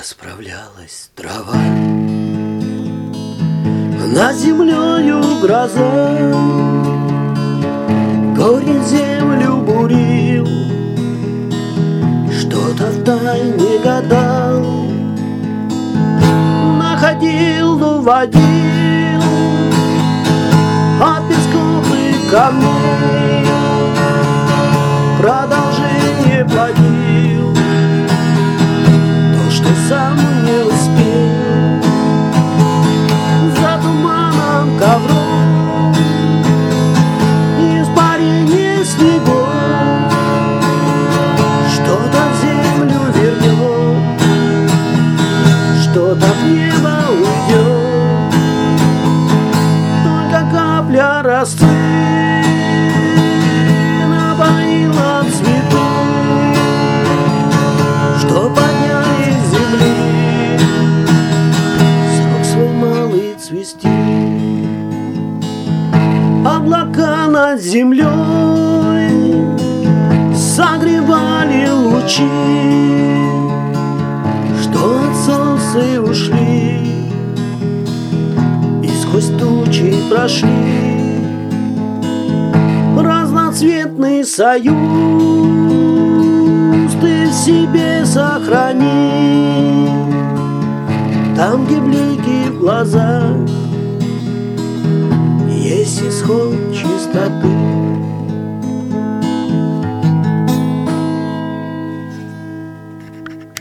Расправлялась трава, над землею гроза, корень землю бурил, что-то втайне гадал, находил, уводил от песков и камней, продолжение плодил то, что сам не успел. За туманом ковром испарение снегов что-то в землю вернет, что-то в небо уйдет. Только капля росы напоила цветы, что подняли с земли срок свой малый цвести. Облака над землей согревали лучи, что от солнца ушли и сквозь тучи прошли. Разноцветный союз ты в себе сохрани, там, где блики в глазах есть исход чистоты.